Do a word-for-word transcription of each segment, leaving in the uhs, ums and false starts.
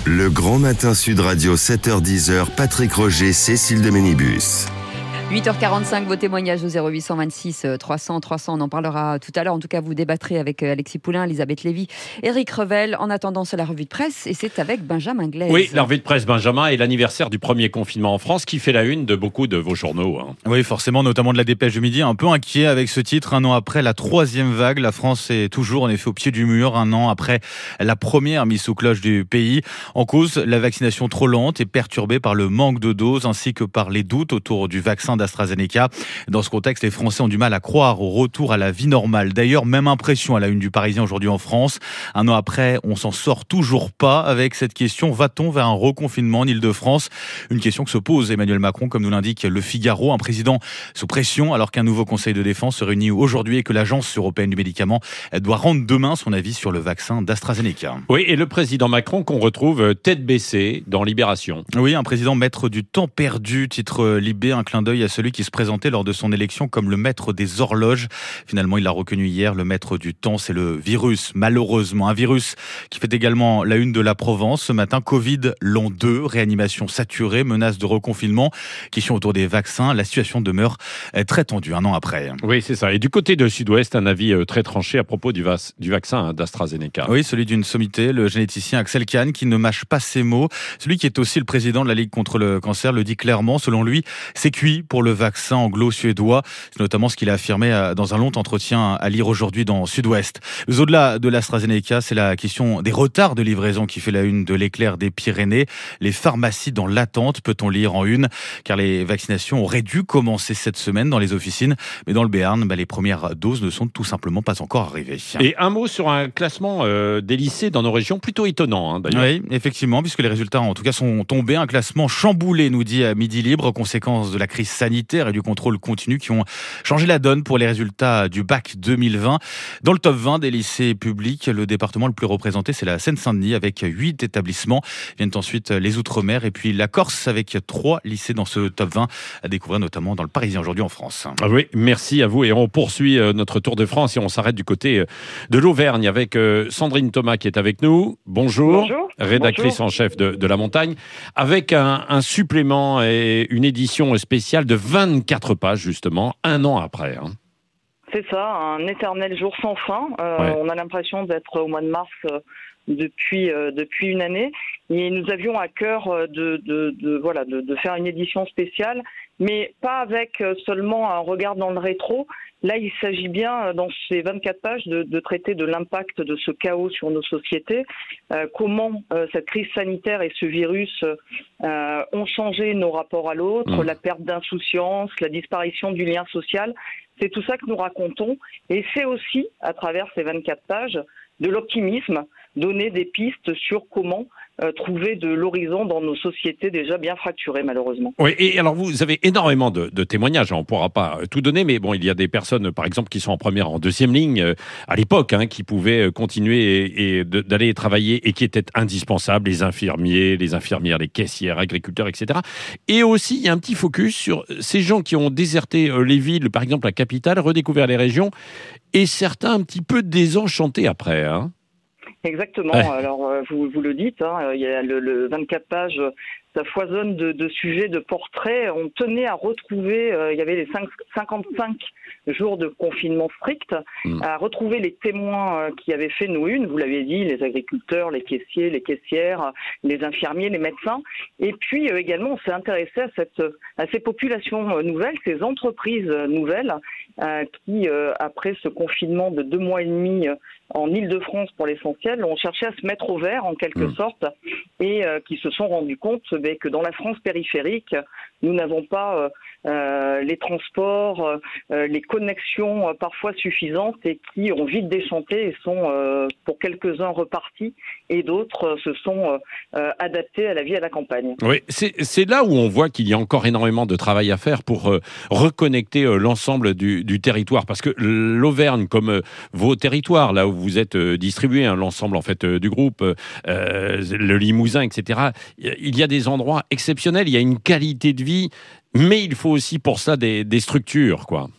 Le Grand Matin Sud Radio, sept heures dix, Patrick Roger, Cécile de Ménibus. huit heures quarante-cinq, vos témoignages au zéro huit cent vingt-six trois cents trois cents. On en parlera tout à l'heure. En tout cas, vous débattrez avec Alexis Poulain, Elisabeth Lévy, Éric Revel. En attendant, c'est la revue de presse et c'est avec Benjamin Glaise. Oui, la revue de presse, Benjamin, et l'anniversaire du premier confinement en France qui fait la une de beaucoup de vos journaux. Hein. Oui, forcément, notamment de la Dépêche du Midi. Un peu inquiet avec ce titre. Un an après la troisième vague, la France est toujours en effet au pied du mur. Un an après la première mise sous cloche du pays. En cause, la vaccination trop lente et perturbée par le manque de doses ainsi que par les doutes autour du vaccin d'AstraZeneca. Dans ce contexte, les Français ont du mal à croire au retour à la vie normale. D'ailleurs, même impression à la une du Parisien aujourd'hui en France. Un an après, on s'en sort toujours pas avec cette question. Va-t-on vers un reconfinement en Ile-de-France? Une question que se pose Emmanuel Macron, comme nous l'indique Le Figaro. Un président sous pression alors qu'un nouveau conseil de défense se réunit aujourd'hui et que l'Agence européenne du médicament doit rendre demain son avis sur le vaccin d'AstraZeneca. Oui, et le président Macron qu'on retrouve tête baissée dans Libération. Oui, un président maître du temps perdu, titre Libé, un clin d'œil à celui qui se présentait lors de son élection comme le maître des horloges. Finalement, il l'a reconnu hier, le maître du temps, c'est le virus, malheureusement. Un virus qui fait également la une de la Provence. Ce matin, Covid l'an deux, réanimation saturée, menace de reconfinement, question autour des vaccins. La situation demeure très tendue un an après. Oui, c'est ça. Et du côté de Sud-Ouest, un avis très tranché à propos du, vas- du vaccin d'AstraZeneca. Oui, celui d'une sommité, le généticien Axel Kahn, qui ne mâche pas ses mots. Celui qui est aussi le président de la Ligue contre le cancer le dit clairement. Selon lui, c'est cuit pour le vaccin anglo-suédois. C'est notamment ce qu'il a affirmé dans un long entretien à lire aujourd'hui dans Sud-Ouest. Mais au-delà de l'AstraZeneca, c'est la question des retards de livraison qui fait la une de l'Éclair des Pyrénées. Les pharmacies dans l'attente, peut-on lire en une, car les vaccinations auraient dû commencer cette semaine dans les officines. Mais dans le Béarn, bah, les premières doses ne sont tout simplement pas encore arrivées. Et un mot sur un classement euh, des lycées dans nos régions, plutôt étonnant hein, d'ailleurs. Oui, effectivement, puisque les résultats en tout cas sont tombés. Un classement chamboulé, nous dit à Midi Libre, conséquence de la crise sanitaire et du contrôle continu qui ont changé la donne pour les résultats du bac deux mille vingt. Dans le top vingt des lycées publics, le département le plus représenté, c'est la Seine-Saint-Denis avec huit établissements. Viennent ensuite les Outre-mer et puis la Corse avec trois lycées dans ce top vingt à découvrir notamment dans le Parisien aujourd'hui en France. Ah oui, merci à vous et on poursuit notre tour de France et on s'arrête du côté de l'Auvergne avec Sandrine Thomas qui est avec nous. Bonjour, Bonjour. rédactrice Bonjour. en chef de, de La Montagne, avec un, un supplément et une édition spéciale de vingt-quatre pages justement, un an après. Hein. C'est ça, un éternel jour sans fin. Euh, Ouais. On a l'impression d'être au mois de mars euh, depuis euh, depuis une année, et nous avions à cœur euh, de, de, de voilà de, de faire une édition spéciale, mais pas avec euh, seulement un regard dans le rétro. Là, il s'agit bien, euh, dans ces vingt-quatre pages, de, de traiter de l'impact de ce chaos sur nos sociétés, euh, comment euh, cette crise sanitaire et ce virus euh, ont changé nos rapports à l'autre, Mmh. la perte d'insouciance, la disparition du lien social. C'est tout ça que nous racontons, et c'est aussi, à travers ces vingt-quatre pages, de l'optimisme, donner des pistes sur comment euh, trouver de l'horizon dans nos sociétés déjà bien fracturées, malheureusement. Oui, et alors vous avez énormément de, de témoignages, on ne pourra pas tout donner, mais bon, il y a des personnes, par exemple, qui sont en première, en deuxième ligne, euh, à l'époque, hein, qui pouvaient continuer et, et de, d'aller travailler et qui étaient indispensables, les infirmiers, les infirmières, les caissières, agriculteurs, et cetera. Et aussi, il y a un petit focus sur ces gens qui ont déserté euh, les villes, par exemple la capitale, redécouvert les régions, et certains un petit peu désenchantés après, hein. Exactement. Ouais. Alors, euh, vous, vous le dites, hein, il y a le, le vingt-quatre pages, ça foisonne de, de sujets, de portraits. On tenait à retrouver, euh, il y avait les cinq, cinquante-cinq jours de confinement strict, Mmh. à retrouver les témoins euh, qui avaient fait nous une, vous l'avez dit, les agriculteurs, les caissiers, les caissières, les infirmiers, les médecins. Et puis euh, également, on s'est intéressé à, cette, à ces populations euh, nouvelles, ces entreprises euh, nouvelles, euh, qui, euh, après ce confinement de deux mois et demi euh, en Ile-de-France pour l'essentiel, ont cherché à se mettre au vert en quelque Mmh. sorte, et euh, qui se sont rendus compte ben, que dans la France périphérique, nous n'avons pas euh, euh, les transports, euh, les connexions euh, parfois suffisantes, et qui ont vite déchanté et sont euh, pour quelques-uns repartis, et d'autres euh, se sont euh, euh, adaptés à la vie à la campagne. Oui, c'est, c'est là où on voit qu'il y a encore énormément de travail à faire pour euh, reconnecter euh, l'ensemble du, du territoire. Parce que l'Auvergne, comme euh, vos territoires, là où vous êtes euh, distribués, hein, l'ensemble en fait euh, du groupe, euh, le Limousin, et cetera, il y a des endroits exceptionnels, il y a une qualité de vie, mais il faut aussi pour ça des, des structures, quoi.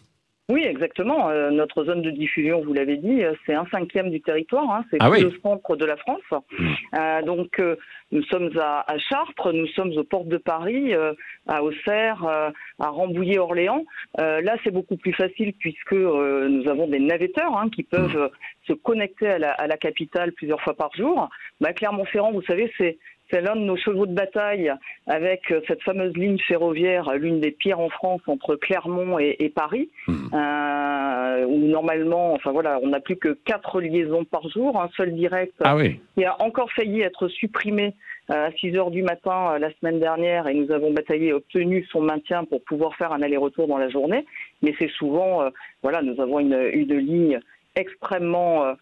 Oui, exactement. Euh, notre zone de diffusion, vous l'avez dit, euh, c'est un cinquième du territoire. Hein, c'est Ah tout oui. le centre de la France. Mmh. Euh, donc, euh, nous sommes à, à Chartres, nous sommes aux portes de Paris, euh, à Auxerre, euh, à Rambouillet-Orléans. Euh, là, c'est beaucoup plus facile puisque euh, nous avons des navetteurs hein, qui peuvent euh, se connecter à la, à la capitale plusieurs fois par jour. Bah, Clermont-Ferrand, vous savez, c'est C'est l'un de nos chevaux de bataille avec cette fameuse ligne ferroviaire, l'une des pires en France, entre Clermont et, et Paris, mmh. euh, où normalement, enfin voilà, on n'a plus que quatre liaisons par jour, un seul direct ah oui. qui a encore failli être supprimé à six heures du matin euh, la semaine dernière, et nous avons bataillé et obtenu son maintien pour pouvoir faire un aller-retour dans la journée. Mais c'est souvent, euh, voilà, nous avons une, une ligne extrêmement euh,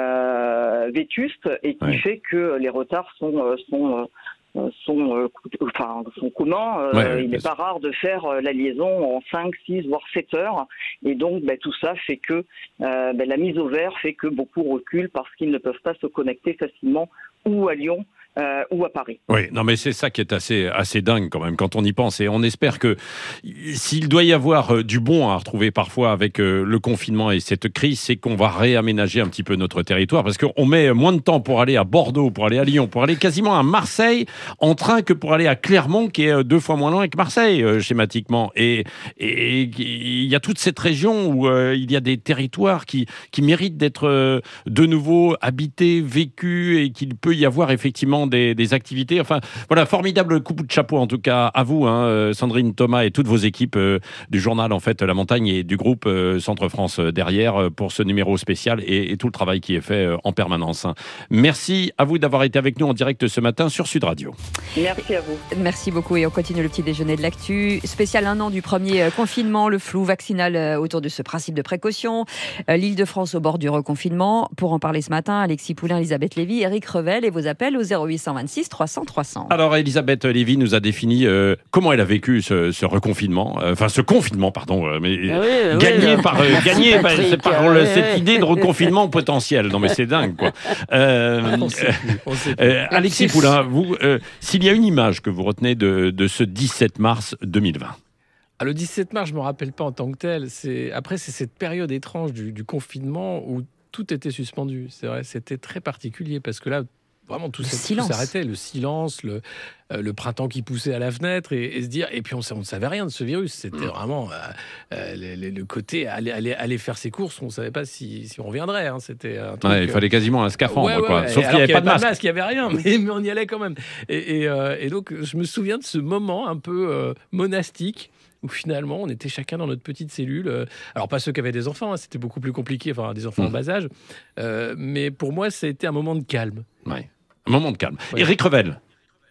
euh, vétuste et qui ouais. fait que les retards sont euh, sont euh, sont, euh, enfin, sont communs. Euh, ouais, il n'est pas rare de faire euh, la liaison en cinq, six, voire sept heures. Et donc, bah, tout ça fait que euh, bah, la mise au vert fait que beaucoup reculent parce qu'ils ne peuvent pas se connecter facilement ou à Lyon. Euh, ou à Paris. Oui, non mais c'est ça qui est assez, assez dingue quand même quand on y pense, et on espère que s'il doit y avoir euh, du bon à retrouver parfois avec euh, le confinement et cette crise, c'est qu'on va réaménager un petit peu notre territoire, parce qu'on met moins de temps pour aller à Bordeaux, pour aller à Lyon, pour aller quasiment à Marseille en train que pour aller à Clermont, qui est deux fois moins loin que Marseille euh, schématiquement, et et il y a toute cette région où euh, il y a des territoires qui, qui méritent d'être euh, de nouveau habités, vécus, et qu'il peut y avoir effectivement Des, des activités. Enfin, voilà, formidable coup de chapeau en tout cas à vous, hein, Sandrine Thomas et toutes vos équipes euh, du journal en fait La Montagne et du groupe euh, Centre France euh, derrière euh, pour ce numéro spécial et, et tout le travail qui est fait euh, en permanence. Hein. Merci à vous d'avoir été avec nous en direct ce matin sur Sud Radio. Merci à vous. Merci beaucoup, et on continue le petit déjeuner de l'actu. Spécial un an du premier euh, confinement, le flou vaccinal euh, autour de ce principe de précaution. Euh, L'Île-de-France au bord du reconfinement. Pour en parler ce matin, Alexis Poulain, Elisabeth Lévy, Éric Revel, et vos appels au zéro huit cent vingt-six trois cents trois cents. Alors, Elisabeth Lévy nous a défini euh, comment elle a vécu ce, ce reconfinement, euh, enfin ce confinement, pardon, euh, mais ah oui, gagné oui, par, euh, gagné par, par euh, le, oui, cette oui. idée de reconfinement potentiel. Non mais c'est dingue quoi. Euh, on sait plus, on sait plus. Euh, Alexis Poulain, vous, euh, s'il y a une image que vous retenez de, de ce dix-sept mars deux mille vingt. Ah, le dix-sept mars, je me rappelle pas en tant que tel. C'est après c'est cette période étrange du, du confinement où tout était suspendu. C'est vrai, c'était très particulier parce que là. Vraiment, tout, ça, tout s'arrêtait, le silence, le, euh, le printemps qui poussait à la fenêtre, et, et se dire. Et puis, on ne savait rien de ce virus. C'était vraiment euh, euh, le, le côté aller, aller, aller faire ses courses. On ne savait pas si, si on reviendrait. Hein. C'était un truc, ouais, il fallait quasiment un scaphandre. Ouais, ouais, quoi. ouais. Sauf qu'il n'y avait, avait pas de masque. masque, il n'y avait rien, mais, mais on y allait quand même. Et, et, euh, et donc, je me souviens de ce moment un peu euh, monastique, où finalement on était chacun dans notre petite cellule. Alors pas ceux qui avaient des enfants, hein, c'était beaucoup plus compliqué, enfin des enfants mmh. en bas âge. Euh, mais pour moi, ça a été un moment de calme. Ouais. Un moment de calme. Ouais. Éric Revel.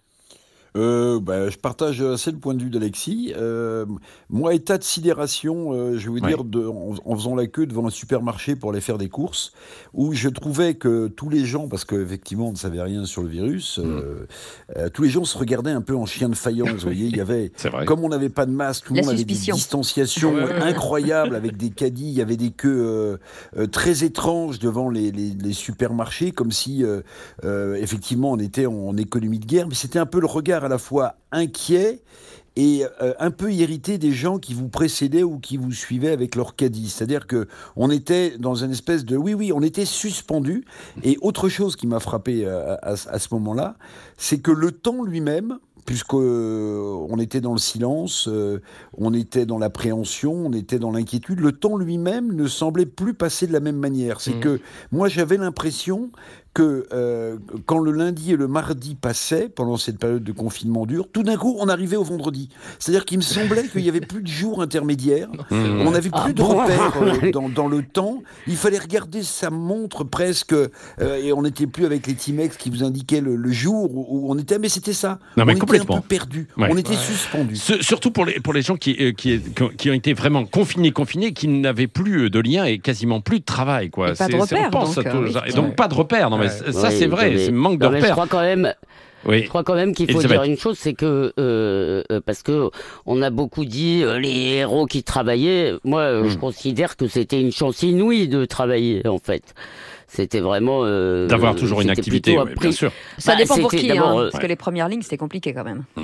Euh, bah, je partage assez le point de vue d'Alexis. Euh, moi, état de sidération, euh, je vais vous ouais. dire, de, en, en faisant la queue devant un supermarché pour aller faire des courses, où je trouvais que tous les gens, parce qu'effectivement on ne savait rien sur le virus, mmh. euh, euh, tous les gens se regardaient un peu en chien de faïence. Vous voyez, il y avait, comme on n'avait pas de masque, tout le monde avait des distanciations ouais, ouais, ouais. incroyables avec des caddies. Il y avait des queues euh, euh, très étranges devant les, les, les supermarchés, comme si euh, euh, effectivement on était en, en économie de guerre. Mais c'était un peu le regard à la fois inquiet et euh, un peu irrité des gens qui vous précédaient ou qui vous suivaient avec leur caddie. C'est-à-dire que on était dans une espèce de... Oui, oui, on était suspendus. Et autre chose qui m'a frappé à, à, à ce moment-là, c'est que le temps lui-même, puisqu'on euh, était dans le silence, euh, on était dans l'appréhension, on était dans l'inquiétude, le temps lui-même ne semblait plus passer de la même manière. C'est mmh. que moi, j'avais l'impression que euh, quand le lundi et le mardi passaient, pendant cette période de confinement dur, tout d'un coup, on arrivait au vendredi. C'est-à-dire qu'il me semblait qu'il n'y avait plus de jours intermédiaires, mmh. on n'avait plus ah, de bon repères euh, dans, dans le temps, il fallait regarder sa montre presque, euh, et on n'était plus avec les Timex qui vous indiquaient le, le jour où, où on était, mais c'était ça. Non, mais on était un peu perdu, ouais. on était ouais. suspendu. Ce, surtout pour les, pour les gens qui, euh, qui, qui ont été vraiment confinés, confinés, qui n'avaient plus de lien et quasiment plus de travail. Quoi. Et pas de repères. Donc, ça, euh, oui. Et donc pas de repères. Non, mais ouais. ça, ouais, c'est vrai, mais, c'est manque de repères. Je crois quand même... Oui. Je crois quand même qu'il faut Elisabeth. dire une chose, c'est que euh, parce que on a beaucoup dit euh, les héros qui travaillaient. Moi, mmh. je considère que c'était une chance inouïe de travailler en fait. C'était vraiment euh, d'avoir toujours une activité, ouais, bien sûr. Ça bah, dépend pour qui, hein, euh, parce que les premières lignes c'était compliqué quand même. Mmh.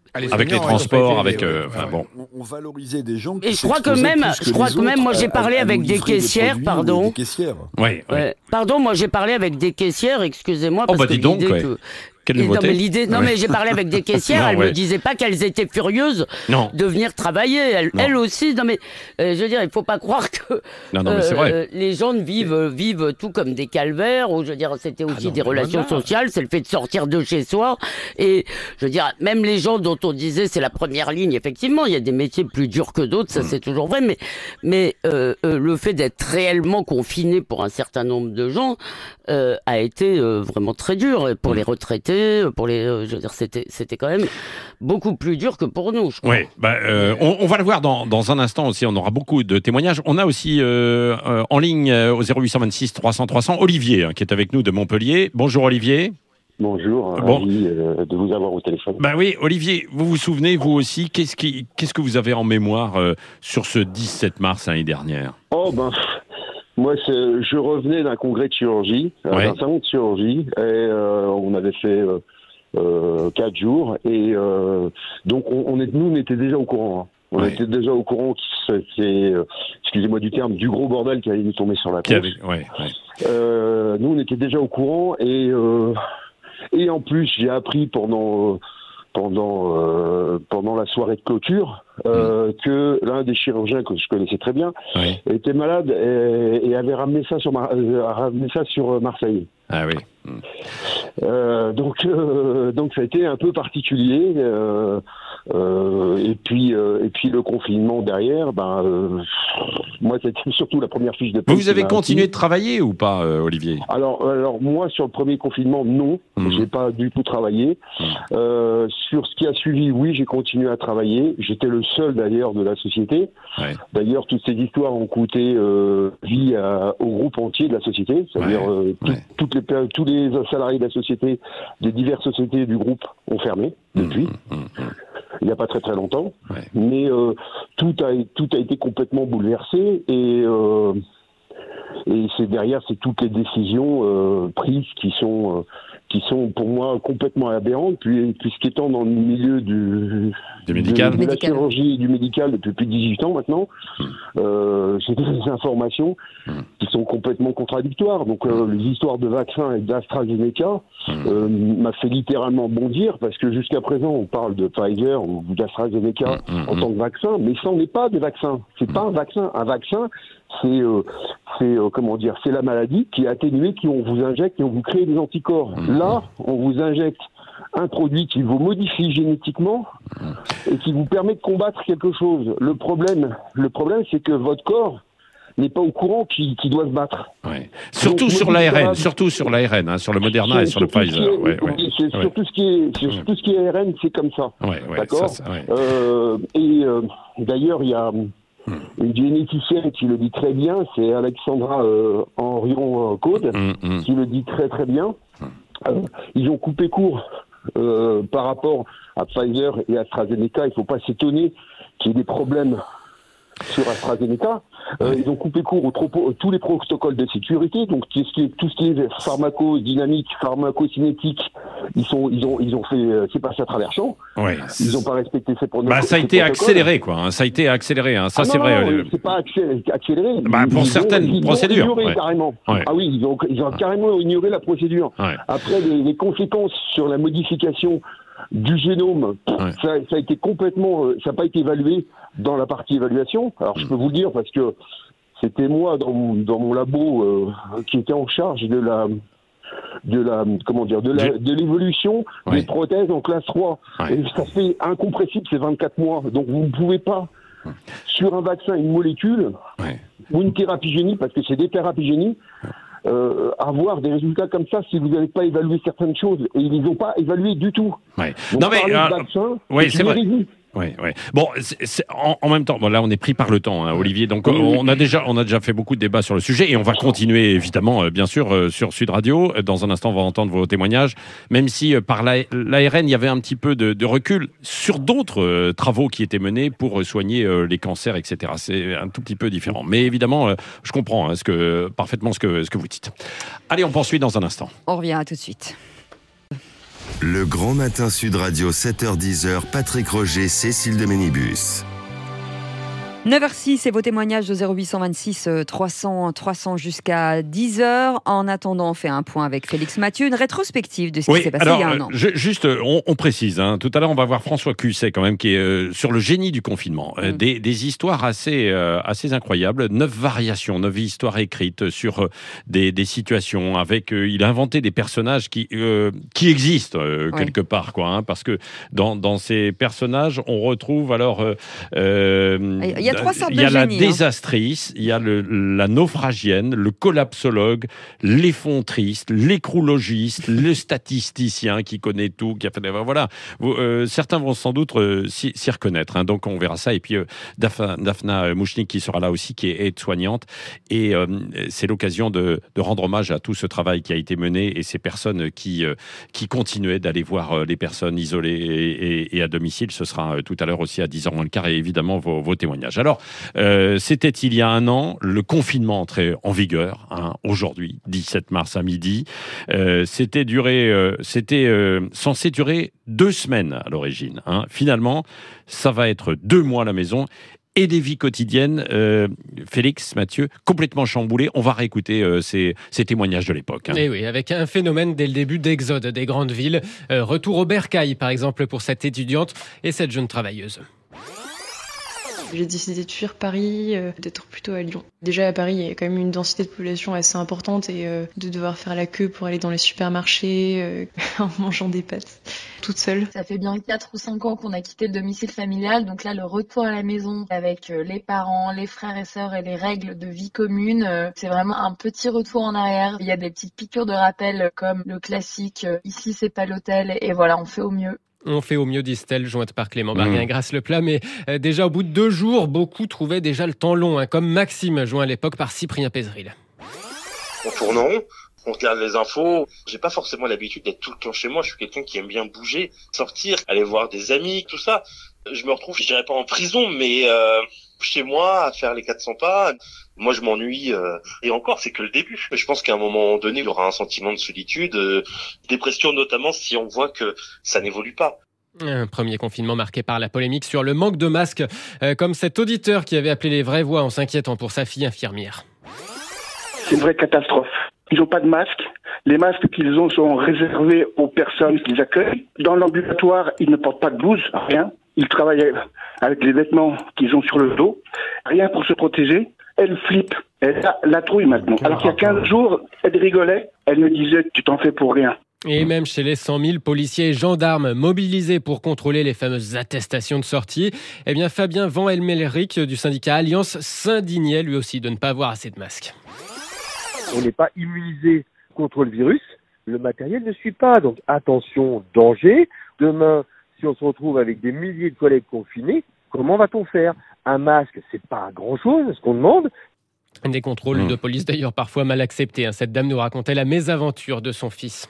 les avec les transports, avec euh, enfin ouais. bon. On, on valorisait des gens. Qui Et je crois que même, que je crois que même, moi j'ai parlé à, à avec des caissières, des pardon. Des caissières. Ouais, ouais. Ouais. Pardon, moi j'ai parlé avec des caissières, excusez-moi, parce oh, bah, que dis donc, ouais. que Quelle non, mais l'idée, non, ouais. mais j'ai parlé avec des caissières, non, elles ouais. me disaient pas qu'elles étaient furieuses non. de venir travailler. Elles, elles aussi, non mais, euh, je veux dire, il faut pas croire que non, non, mais c'est vrai. Euh, les gens vivent, vivent tout comme des calvaires, ou je veux dire, c'était aussi ah non, des relations voilà. sociales, c'est le fait de sortir de chez soi. Et je veux dire, même les gens dont on disait c'est la première ligne, effectivement, il y a des métiers plus durs que d'autres, ça mmh. c'est toujours vrai, mais, mais euh, euh, le fait d'être réellement confiné pour un certain nombre de gens euh, a été euh, vraiment très dur. Pour mmh. les retraités, pour les euh, je veux dire, c'était, c'était quand même beaucoup plus dur que pour nous, je crois. Oui, bah, euh, on, on va le voir dans, dans un instant aussi, on aura beaucoup de témoignages. On a aussi euh, euh, en ligne euh, au zéro huit cent vingt-six trois cents trois cents Olivier, hein, qui est avec nous de Montpellier. Bonjour Olivier. Bonjour, bon. ravi euh, de vous avoir au téléphone. Bah oui, Olivier, vous vous souvenez, vous aussi, qu'est-ce, qui, qu'est-ce que vous avez en mémoire euh, sur ce dix-sept mars l'année dernière ? Oh ben... Moi, c'est, je revenais d'un congrès de chirurgie, ouais. d'un salon de chirurgie, et euh, on avait fait euh, euh, quatre jours, et euh, donc on, on est, nous, on était déjà au courant. Hein. On ouais. était déjà au courant que c'est, euh, excusez-moi du terme, du gros bordel qui allait nous tomber sur la tête. Ouais, ouais. euh, nous, on était déjà au courant, et euh, et en plus, j'ai appris pendant. Euh, pendant euh, pendant la soirée de clôture euh, mmh. que l'un des chirurgiens que je connaissais très bien oui. était malade et, et avait ramené ça sur Mar- euh, ramené ça sur Marseille. Ah oui. Mmh. Euh, donc euh, donc ça a été un peu particulier euh, euh, et puis euh, et puis le confinement derrière, ben euh, moi c'était surtout la première fiche de paie. Vous avez continué de travailler ou pas, euh, Olivier ? Alors alors moi sur le premier confinement non, mmh. j'ai pas du tout travaillé. Mmh. Euh, sur ce qui a suivi, oui, j'ai continué à travailler. J'étais le seul d'ailleurs de la société. Ouais. D'ailleurs, toutes ces histoires ont coûté euh, vie à, au groupe entier de la société, c'est-à-dire ouais. euh, tout, ouais. toutes les tous les salariés de la société, des diverses sociétés du groupe ont fermé depuis. Mmh, mmh, mmh. Il n'y a pas très très longtemps, ouais. mais euh, tout a tout a été complètement bouleversé et euh, et c'est derrière c'est toutes les décisions euh, prises qui sont euh, qui sont pour moi complètement aberrantes, puis, puisqu'étant dans le milieu du, du médical. de, de la chirurgie et du médical depuis plus de dix-huit ans maintenant, mmh. euh, j'ai des informations mmh. qui sont complètement contradictoires. Donc euh, les histoires de vaccins et d'AstraZeneca mmh. euh, m'a fait littéralement bondir, parce que jusqu'à présent on parle de Pfizer ou d'AstraZeneca mmh. en tant que vaccin, mais ça n'est pas des vaccins. C'est mmh. pas un vaccin. Un vaccin, c'est, euh, c'est euh, comment dire, c'est la maladie qui est atténuée, qui on vous injecte et on vous crée des anticorps. Mmh. Là, on vous injecte un produit qui vous modifie génétiquement et qui vous permet de combattre quelque chose. Le problème, le problème, c'est que votre corps n'est pas au courant qu'il, qu'il doit se battre. Ouais. Surtout, Donc, sur l'A R N, surtout sur l'A R N, hein, sur le Moderna et sur le Pfizer. Est, ouais, ouais. C'est ouais. sur tout ce qui est, sur ouais. tout ce qui est A R N, c'est comme ça. Ouais, ouais, D'accord. ça, ça, ouais. euh, Et euh, d'ailleurs, il y a une généticienne qui le dit très bien, c'est Alexandra euh, Henrion-Caude, mmh, mmh. qui le dit très très bien. Euh, ils ont coupé court euh, par rapport à Pfizer et AstraZeneca. Il ne faut pas s'étonner qu'il y ait des problèmes sur AstraZeneca. Euh, ils ont coupé court aux trop, tous les protocoles de sécurité, donc tout ce qui est, tout ce qui est pharmacodynamique, pharmacocinétique, ils sont, ils ont, ils ont fait, euh, c'est passé à travers champ. Ouais, ils n'ont pas respecté ces, prono- bah, ça a ces été protocoles. accéléré, quoi. Hein, ça a été accéléré. Hein, ça, ah c'est non, vrai. Non, euh... c'est pas accéléré. accéléré. Bah, pour ils certaines ont, ils procédures. Ont ignoré, ouais. carrément. Ouais. Ah oui, ils ont, ils ont carrément ignoré la procédure. Ouais. Après, les, les conséquences sur la modification du génome, ouais. ça, ça a été complètement, ça n'a pas été évalué dans la partie évaluation. Alors, mmh. je peux vous le dire parce que c'était moi dans mon, dans mon labo euh, qui était en charge de la de la comment dire de la de l'évolution ouais. des prothèses en classe trois. Ouais. Et ça fait incompressible, c'est vingt-quatre mois. Donc vous ne pouvez pas ouais. sur un vaccin, une molécule ouais. ou une thérapie génie, parce que c'est des thérapies génie, euh, avoir des résultats comme ça si vous n'avez pas évalué certaines choses. Et ils les ont pas évaluées du tout. Ouais. Donc, non mais euh, vaccin, ouais, c'est vrai. Hérésie. Oui, oui. Bon, c'est, c'est, en, en même temps, bon, là, on est pris par le temps, hein, Olivier. Donc, oui, on a déjà, on a déjà fait beaucoup de débats sur le sujet et on va continuer, évidemment, euh, bien sûr, euh, sur Sud Radio. Dans un instant, on va entendre vos témoignages. Même si, euh, par l'A R N, il y avait un petit peu de, de recul sur d'autres euh, travaux qui étaient menés pour soigner euh, les cancers, et cetera. C'est un tout petit peu différent. Mais évidemment, euh, je comprends hein, ce que, parfaitement ce que, ce que vous dites. Allez, on poursuit dans un instant. On revient à tout de suite. Le Grand Matin Sud Radio, sept heures dix, Patrick Roger, Cécile de Ménibus. neuf heures six et vos témoignages de zéro huit cent vingt-six trois cents trois cents jusqu'à dix heures. En attendant, on fait un point avec Félix Mathieu, une rétrospective de ce oui, qui s'est passé alors, il y a un an. Je, juste, on, on précise, hein, tout à l'heure, on va voir François Cusset quand même, qui est euh, sur le génie du confinement. Euh, mm. des, des histoires assez, euh, assez incroyables, neuf variations, neuf histoires écrites sur euh, des, des situations. Avec, euh, il a inventé des personnages qui, euh, qui existent euh, oui. quelque part, quoi, hein, parce que dans, dans ces personnages, on retrouve alors... Euh, euh, il y a trois sortes de Il y a génies, la hein. désastrice, il y a le, la naufragienne, le collapsologue, l'effondriste, l'écroulogiste, le statisticien qui connaît tout, qui a fait... Voilà, Vous, euh, certains vont sans doute euh, s'y, s'y reconnaître, hein, donc on verra ça. Et puis euh, Daphna, Daphna Mouchnik qui sera là aussi, qui est aide-soignante. Et euh, c'est l'occasion de, de rendre hommage à tout ce travail qui a été mené et ces personnes qui, euh, qui continuaient d'aller voir euh, les personnes isolées et, et, et à domicile. Ce sera euh, tout à l'heure aussi à dix heures moins le quart et évidemment vos, vos témoignages. Alors, euh, c'était il y a un an, le confinement entrait en vigueur, hein, aujourd'hui, dix-sept mars à midi. Euh, c'était duré, euh, c'était euh, censé durer deux semaines à l'origine. Hein. Finalement, ça va être deux mois à la maison et des vies quotidiennes. Euh, Félix, Mathieu, complètement chamboulés. On va réécouter euh, ces, ces témoignages de l'époque. Hein. Et oui, avec un phénomène dès le début d'exode des grandes villes. Euh, retour au bercail, par exemple, pour cette étudiante et cette jeune travailleuse. J'ai décidé de fuir Paris, euh, d'être plutôt à Lyon. Déjà à Paris, il y a quand même une densité de population assez importante et euh, de devoir faire la queue pour aller dans les supermarchés euh, en mangeant des pâtes toute seule. Ça fait bien quatre ou cinq ans qu'on a quitté le domicile familial, donc là le retour à la maison avec euh, les parents, les frères et sœurs et les règles de vie commune, euh, c'est vraiment un petit retour en arrière. Il y a des petites piqûres de rappel comme le classique euh, « ici c'est pas l'hôtel » et voilà, on fait au mieux. On fait au mieux, disent-elles, jointe par Clément Barguin, mmh. grâce le plat. Mais euh, déjà au bout de deux jours, beaucoup trouvaient déjà le temps long, hein, comme Maxime, joint à l'époque par Cyprien Pézeril. On tourne en rond, on regarde les infos. J'ai pas forcément l'habitude d'être tout le temps chez moi. Je suis quelqu'un qui aime bien bouger, sortir, aller voir des amis, tout ça. Je me retrouve, je dirais pas en prison, mais euh, chez moi, à faire les quatre cents pas. Moi, je m'ennuie. Euh, et encore, c'est que le début. Je pense qu'à un moment donné, il y aura un sentiment de solitude, euh, dépression notamment, si on voit que ça n'évolue pas. Un premier confinement marqué par la polémique sur le manque de masques, euh, comme cet auditeur qui avait appelé les vraies voix en s'inquiétant pour sa fille infirmière. C'est une vraie catastrophe. Ils n'ont pas de masques. Les masques qu'ils ont sont réservés aux personnes qu'ils accueillent. Dans l'ambulatoire, ils ne portent pas de blouse, rien. Ils travaillent avec les vêtements qu'ils ont sur le dos. Rien pour se protéger. Elle flippe. Elle a la trouille maintenant. Alors qu'il y a quinze jours, elle rigolait. Elle me disait « tu t'en fais pour rien ». Et même chez les cent mille policiers et gendarmes mobilisés pour contrôler les fameuses attestations de sortie, eh bien Fabien Van Elmelric du syndicat Alliance s'indignait lui aussi de ne pas avoir assez de masques. On n'est pas immunisé contre le virus, le matériel ne suit pas. Donc attention, danger. Demain, si on se retrouve avec des milliers de collègues confinés, comment va-t-on faire ? Un masque, c'est pas grand-chose, ce qu'on demande. Des contrôles mmh. de police d'ailleurs parfois mal acceptés. Cette dame nous racontait la mésaventure de son fils.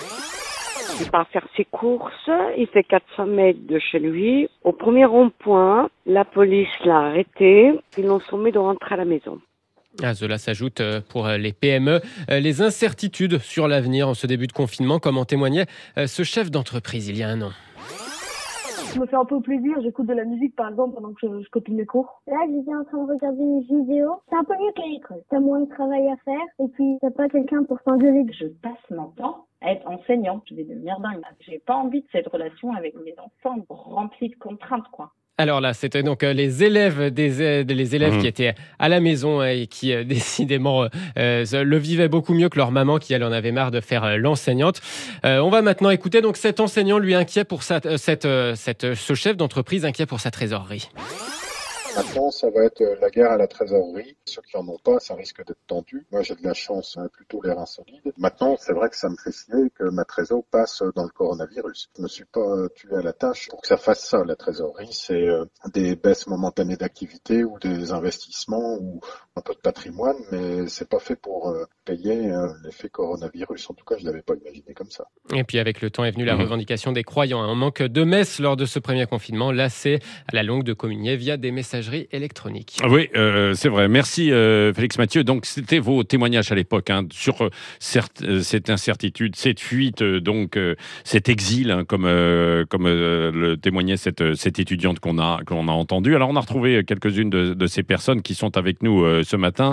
Il part faire ses courses, il fait quatre cents mètres de chez lui. Au premier rond-point, la police l'a arrêté. Ils l'ont sommé de rentrer à la maison. À cela s'ajoute pour les P M E les incertitudes sur l'avenir en ce début de confinement, comme en témoignait ce chef d'entreprise il y a un an. Je me fais un peu plaisir, j'écoute de la musique par exemple pendant que je, je copie mes cours. Là, j'étais en train de regarder une vidéo. C'est un peu mieux que l'école. T'as moins de travail à faire et puis t'as pas quelqu'un pour s'engueuler. Je passe mon temps à être enseignant. Je vais devenir dingue. J'ai pas envie de cette relation avec mes enfants remplie de contraintes, quoi. Alors là, c'était donc les élèves, des, les élèves mmh. qui étaient à la maison et qui euh, décidément euh, le vivaient beaucoup mieux que leur maman qui, elle, en avait marre de faire euh, l'enseignante. Euh, on va maintenant écouter donc cet enseignant, lui, inquiet pour sa, euh, cette, euh, cette, ce chef d'entreprise inquiet pour sa trésorerie. Maintenant, ça va être la guerre à la trésorerie. Ceux qui en ont pas, ça risque d'être tendu. Moi, j'ai de la chance, hein, plutôt les reins solides. Maintenant, c'est vrai que ça me fait chier que ma trésor passe dans le coronavirus. Je me suis pas tué à la tâche pour que ça fasse ça, la trésorerie. C'est euh, des baisses momentanées d'activité ou des investissements ou un peu de patrimoine, mais c'est pas fait pour euh, payer euh, l'effet coronavirus. En tout cas, je l'avais pas imaginé comme ça. Et puis, avec le temps est venue la revendication des croyants. Un manque de messe lors de ce premier confinement, lassé à la longue de communier via des messages messagerie électronique. Oui, euh, c'est vrai. Merci euh, Félix Mathieu. Donc c'était vos témoignages à l'époque hein, sur euh, certes, euh, cette incertitude, cette fuite, euh, donc euh, cet exil, hein, comme euh, comme euh, le témoignait cette cette étudiante qu'on a qu'on a entendue. Alors on a retrouvé quelques-unes de, de ces personnes qui sont avec nous euh, ce matin.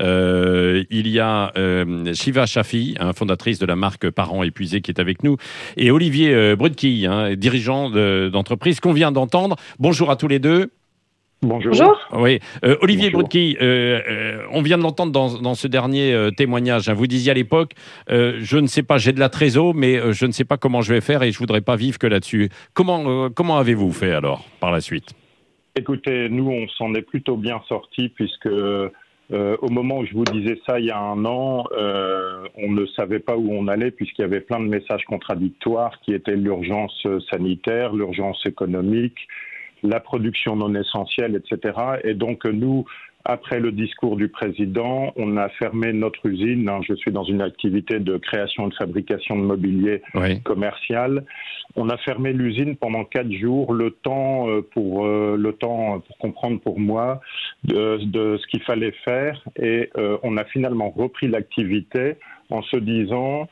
Euh, il y a euh, Shiva Shafi, hein, fondatrice de la marque Parents Épuisés, qui est avec nous, et Olivier euh, Brudquille, hein, dirigeant de, d'entreprise qu'on vient d'entendre. Bonjour à tous les deux. Bonjour. Bonjour. Oui, euh, Olivier Bonjour. Brudquille, euh, euh, on vient de l'entendre dans, dans ce dernier euh, témoignage. Hein. Vous disiez à l'époque, euh, je ne sais pas, j'ai de la trésor, mais euh, je ne sais pas comment je vais faire et je voudrais pas vivre que là-dessus. Comment euh, comment avez-vous fait alors par la suite? Écoutez, nous on s'en est plutôt bien sortis puisque euh, au moment où je vous disais ça il y a un an, euh, on ne savait pas où on allait puisqu'il y avait plein de messages contradictoires qui étaient l'urgence sanitaire, l'urgence économique, la production non essentielle, et cetera. Et donc nous, après le discours du président, on a fermé notre usine. Je suis dans une activité de création et de fabrication de mobilier oui. commercial. On a fermé l'usine pendant quatre jours, le temps pour euh, le temps pour comprendre pour moi de, de ce qu'il fallait faire. Et euh, on a finalement repris l'activité en se disant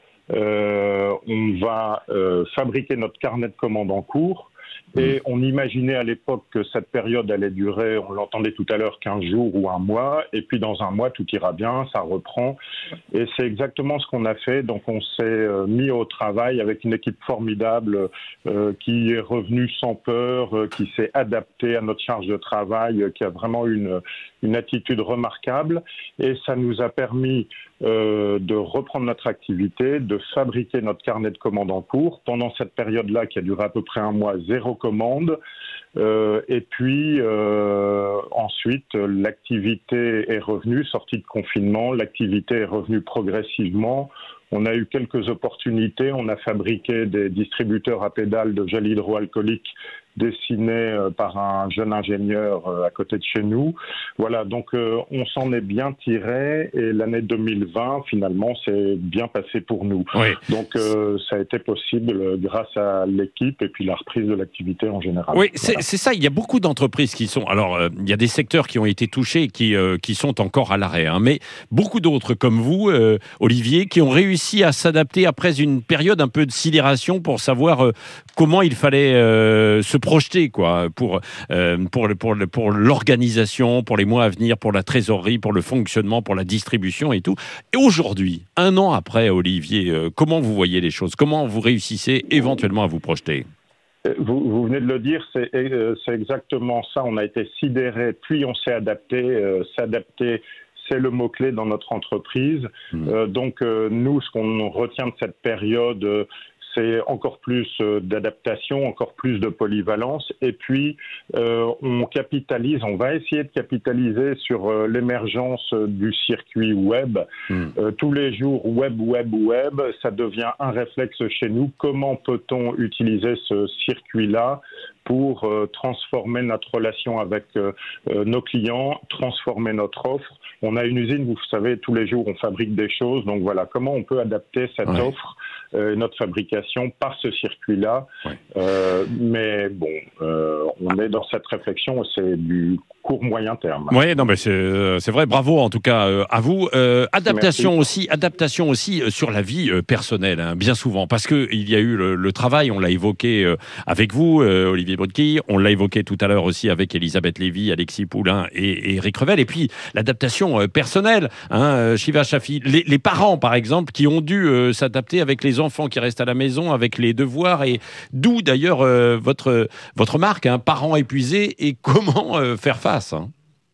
euh, on va euh, fabriquer notre carnet de commandes en cours. Et on imaginait à l'époque que cette période allait durer, on l'entendait tout à l'heure, quinze jours ou un mois, et puis dans un mois, tout ira bien, ça reprend. Et c'est exactement ce qu'on a fait. Donc on s'est mis au travail avec une équipe formidable euh, qui est revenue sans peur, euh, qui s'est adaptée à notre charge de travail, euh, qui a vraiment une, une attitude remarquable. Et ça nous a permis euh, de reprendre notre activité, de fabriquer notre carnet de commandes en cours. Pendant cette période-là, qui a duré à peu près un mois, zéro commande. Euh, et puis euh, ensuite, l'activité est revenue, sortie de confinement, l'activité est revenue progressivement. On a eu quelques opportunités, on a fabriqué des distributeurs à pédales de gel hydroalcoolique dessinés par un jeune ingénieur à côté de chez nous. Voilà, donc euh, on s'en est bien tiré et l'année deux mille vingt, finalement, s'est bien passé pour nous. Oui. Donc euh, ça a été possible grâce à l'équipe et puis la reprise de l'activité en général. Oui, c'est, voilà. c'est ça, il y a beaucoup d'entreprises qui sont... Alors, euh, il y a des secteurs qui ont été touchés et qui, euh, qui sont encore à l'arrêt, hein, mais beaucoup d'autres comme vous, euh, Olivier, qui ont réussi à s'adapter après une période un peu de sidération pour savoir euh, comment il fallait euh, se projeter quoi, pour, euh, pour, pour, pour l'organisation, pour les mois à venir, pour la trésorerie, pour le fonctionnement, pour la distribution et tout. Et aujourd'hui, un an après, Olivier, euh, comment vous voyez les choses? Comment vous réussissez éventuellement à vous projeter? Vous, vous venez de le dire, c'est, euh, c'est exactement ça. On a été sidérés, puis on s'est adapté. Euh, s'adapter, c'est le mot-clé dans notre entreprise. Mmh. Euh, donc, euh, nous, ce qu'on retient de cette période... Euh, c'est encore plus d'adaptation, encore plus de polyvalence. Et puis, euh, on capitalise, on va essayer de capitaliser sur euh, l'émergence du circuit web. Mmh. Euh, tous les jours, web, web, web, ça devient un réflexe chez nous. Comment peut-on utiliser ce circuit-là pour euh, transformer notre relation avec euh, euh, nos clients, transformer notre offre? On a une usine, vous savez, tous les jours, on fabrique des choses. Donc voilà, comment on peut adapter cette ouais. offre, euh, notre fabrication par ce circuit-là. Ouais. Euh, mais bon, euh, on est dans cette réflexion, c'est du court moyen terme. Oui, non, mais c'est, c'est vrai. Bravo en tout cas euh, à vous. Euh, adaptation Merci. aussi, adaptation aussi euh, sur la vie euh, personnelle, hein, bien souvent, parce que il y a eu le, le travail. On l'a évoqué euh, avec vous, euh, Olivier Brudquille. On l'a évoqué tout à l'heure aussi avec Elisabeth Lévy, Alexis Poulain et, et Eric Revel. Et puis l'adaptation euh, personnelle, hein, euh, Shiva Shafi. Les, les parents, par exemple, qui ont dû euh, s'adapter avec les enfants qui restent à la maison, avec les devoirs, et d'où d'ailleurs euh, votre votre marque, hein, Parents Épuisés, et comment euh, faire face. Hein.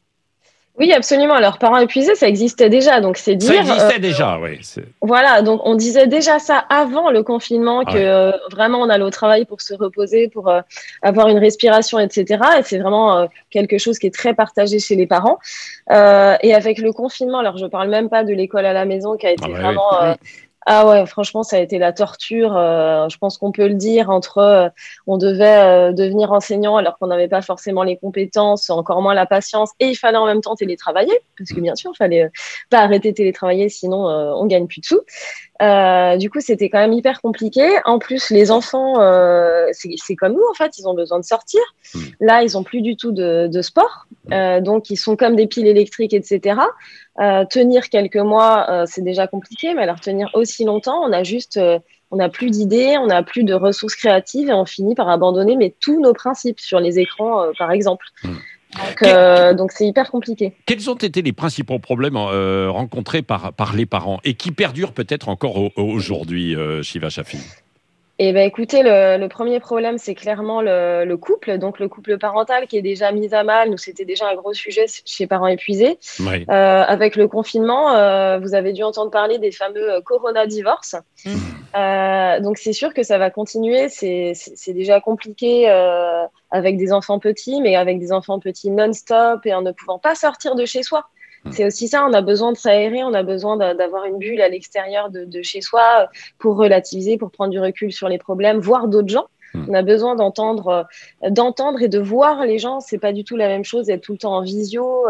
Oui, absolument. Alors, Parents Épuisés, ça existait déjà, donc c'est dire. Ça existait euh, déjà, oui. C'est... Voilà, donc on disait déjà ça avant le confinement, que ah ouais. euh, vraiment on allait au travail pour se reposer, pour euh, avoir une respiration, et cetera. Et c'est vraiment euh, quelque chose qui est très partagé chez les parents. Euh, et avec le confinement, alors je parle même pas de l'école à la maison qui a été ah ouais, vraiment. Oui. Euh, Ah ouais, franchement, ça a été la torture. Euh, je pense qu'on peut le dire. Entre, euh, on devait euh, devenir enseignant alors qu'on n'avait pas forcément les compétences, encore moins la patience, et il fallait en même temps télétravailler, parce que bien sûr, il fallait euh, pas arrêter de télétravailler, sinon euh, on gagne plus de sous. Euh, du coup, c'était quand même hyper compliqué. En plus, les enfants, euh, c'est, c'est comme nous, en fait, ils ont besoin de sortir. Mmh. Là, ils n'ont plus du tout de, de sport. Euh, donc, ils sont comme des piles électriques, et cetera. Euh, tenir quelques mois, euh, c'est déjà compliqué, mais alors tenir aussi longtemps, on a juste, euh, on n'a plus d'idées, on n'a plus de ressources créatives et on finit par abandonner mais tous nos principes sur les écrans, euh, par exemple. Mmh. Donc, euh, donc c'est hyper compliqué. Quels ont été les principaux problèmes euh, rencontrés par, par les parents et qui perdurent peut-être encore au, aujourd'hui, euh, Shiva Shafi? Eh ben, écoutez, le, le premier problème, c'est clairement le, le couple, donc le couple parental qui est déjà mis à mal. Nous, c'était déjà un gros sujet chez Parents Épuisés. Oui. Euh, avec le confinement, euh, vous avez dû entendre parler des fameux Corona divorces. Mmh. Euh, donc, c'est sûr que ça va continuer. C'est, c'est, c'est déjà compliqué euh, avec des enfants petits, mais avec des enfants petits non-stop et en ne pouvant pas sortir de chez soi. C'est aussi ça, on a besoin de s'aérer, on a besoin d'avoir une bulle à l'extérieur de, de chez soi pour relativiser, pour prendre du recul sur les problèmes, voir d'autres gens. On a besoin d'entendre, d'entendre et de voir les gens. C'est pas du tout la même chose d'être tout le temps en visio.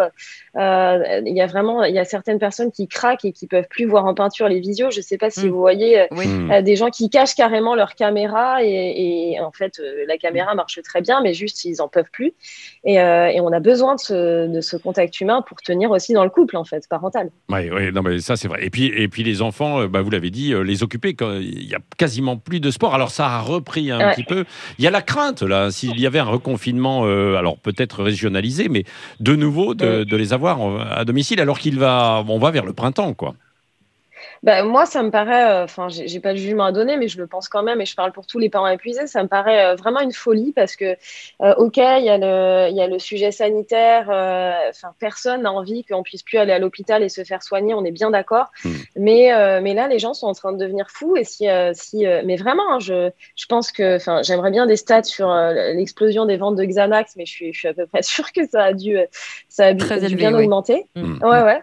Euh, il y a vraiment, il y a certaines personnes qui craquent et qui peuvent plus voir en peinture les visios. Je sais pas si mmh. vous voyez oui. euh, des gens qui cachent carrément leur caméra et, et en fait euh, la caméra marche très bien, mais juste ils en peuvent plus. Et, euh, et on a besoin de ce, de ce contact humain pour tenir aussi dans le couple en fait parental. Oui, oui, non mais ça c'est vrai. Et puis et puis les enfants, bah, vous l'avez dit, les occuper quand il y a quasiment plus de sport. Alors ça a repris un ouais. petit peu. Il y a la crainte, là, s'il y avait un reconfinement, euh, alors peut-être régionalisé, mais de nouveau, de, de les avoir à domicile, alors qu'il va, on va vers le printemps, quoi. Bah, moi, ça me paraît, enfin, euh, j'ai, j'ai pas de jugement à donner, mais je le pense quand même, et je parle pour tous les parents épuisés, ça me paraît euh, vraiment une folie parce que, euh, ok, il y a le, il y a le sujet sanitaire, enfin, euh, personne n'a envie qu'on puisse plus aller à l'hôpital et se faire soigner, on est bien d'accord, mmh. mais, euh, mais là, les gens sont en train de devenir fous, et si, euh, si, euh, mais vraiment, hein, je, je pense que, enfin, j'aimerais bien des stats sur euh, l'explosion des ventes de Xanax, mais je suis, je suis à peu près sûre que ça a dû, ça a dû, Très dû élevé, bien oui. augmenter. Mmh. Ouais, ouais.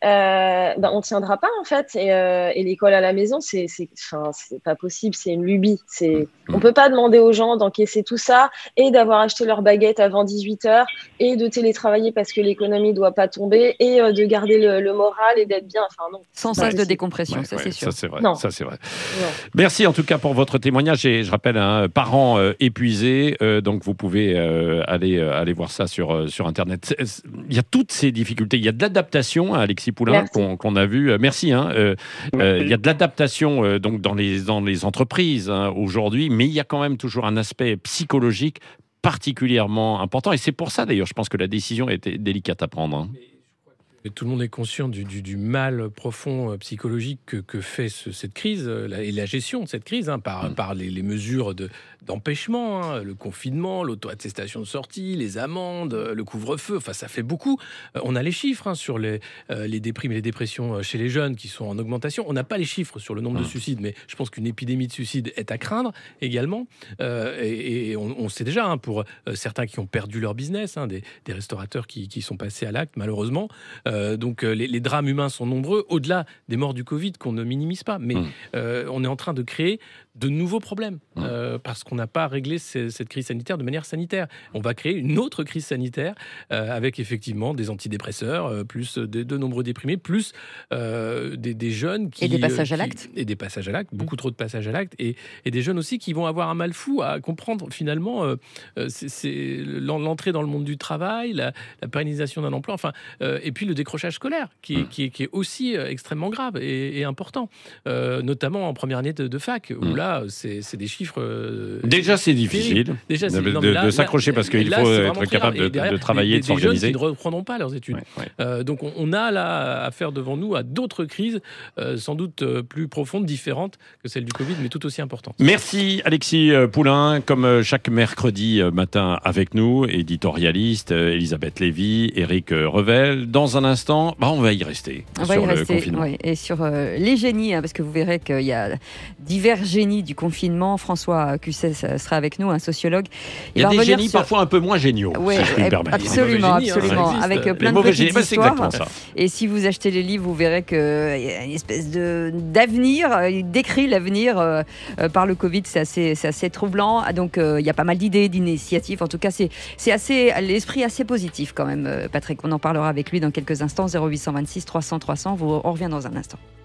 Euh, ben, on tiendra pas en fait, et, euh, et l'école à la maison, c'est, c'est, enfin, c'est pas possible, c'est une lubie. C'est, on peut pas demander aux gens d'encaisser tout ça et d'avoir acheté leur baguette avant dix-huit heures et de télétravailler parce que l'économie doit pas tomber et euh, de garder le, le moral et d'être bien. Enfin non. Sans sas de décompression, ouais, ça ouais, c'est sûr. Ça c'est vrai. Non. Ça c'est vrai. Non. Merci en tout cas pour votre témoignage et je rappelle, hein, parents euh, épuisés, euh, donc vous pouvez euh, aller euh, aller voir ça sur euh, sur internet. C'est, il y a toutes ces difficultés. Il y a de l'adaptation, hein, Alexis Poulain, qu'on, qu'on a vu. Merci. Hein, euh, euh, il y a de l'adaptation euh, donc dans les dans les entreprises hein, aujourd'hui, mais il y a quand même toujours un aspect psychologique particulièrement important. Et c'est pour ça d'ailleurs, je pense que la décision était délicate à prendre. Hein. Et tout le monde est conscient du, du, du mal profond euh, psychologique que, que fait ce, cette crise euh, la, et la gestion de cette crise hein, par, mmh. par les, les mesures de, d'empêchement, hein, le confinement, l'auto-attestation de sortie, les amendes, le couvre-feu. Enfin, ça fait beaucoup. Euh, on a les chiffres hein, sur les, euh, les déprimes et les dépressions chez les jeunes qui sont en augmentation. On n'a pas les chiffres sur le nombre mmh. de suicides, mais je pense qu'une épidémie de suicide est à craindre également. Euh, et, et on, on sait déjà hein, pour euh, certains qui ont perdu leur business, hein, des, des restaurateurs qui, qui sont passés à l'acte, malheureusement. Euh, donc euh, les, les drames humains sont nombreux, au-delà des morts du Covid qu'on ne minimise pas. Mais mmh. euh, on est en train de créer de nouveaux problèmes mmh. euh, parce qu'on n'a pas réglé c- cette crise sanitaire de manière sanitaire. On va créer une autre crise sanitaire euh, avec effectivement des antidépresseurs, euh, plus de, de nombreux déprimés, plus euh, des, des jeunes qui... Et des passages euh, à l'acte. qui, Et des passages à l'acte, beaucoup mmh. trop de passages à l'acte. Et, et des jeunes aussi qui vont avoir un mal fou à comprendre finalement euh, c'est, c'est l'entrée dans le monde du travail, la, la pérennisation d'un emploi, enfin, euh, et puis le décrochage scolaire qui est, mmh. qui est, qui est aussi euh, extrêmement grave et, et important, euh, notamment en première année de, de fac, où mmh. là, Là, c'est, c'est des chiffres. Euh, Déjà, c'est difficile Déjà, c'est, de, non, là, de s'accrocher là, parce qu'il faut être capable de, de travailler, des, de s'organiser. Des jeunes qui ne reprendront pas leurs études. Ouais, ouais. Euh, donc, on, on a là affaire devant nous à d'autres crises, euh, sans doute plus profondes, différentes que celle du Covid, mais tout aussi importantes. Merci Alexis Poulain, comme chaque mercredi matin avec nous, éditorialiste, Elisabeth Lévy, Éric Revel. Dans un instant, bah, on va y rester on sur va y le rester, confinement. Oui, et sur euh, les génies, hein, parce que vous verrez qu'il y a divers génies du confinement. François Cusset sera avec nous, un sociologue. Il, Il y a des génies sur... parfois un peu moins géniaux, ouais, si je puis me permettre. Absolument, génies, absolument. hein, avec les plein de petites génies, histoires. Bah, ça. Et si vous achetez les livres, vous verrez qu'il y a une espèce de, d'avenir. Il décrit l'avenir euh, par le Covid. C'est assez, c'est assez troublant. Donc, euh, il y a pas mal d'idées, d'initiatives. En tout cas, c'est, c'est assez, l'esprit assez positif quand même, Patrick. On en parlera avec lui dans quelques instants. zéro huit cent vingt-six trois cents trois cents. Vous, on revient dans un instant.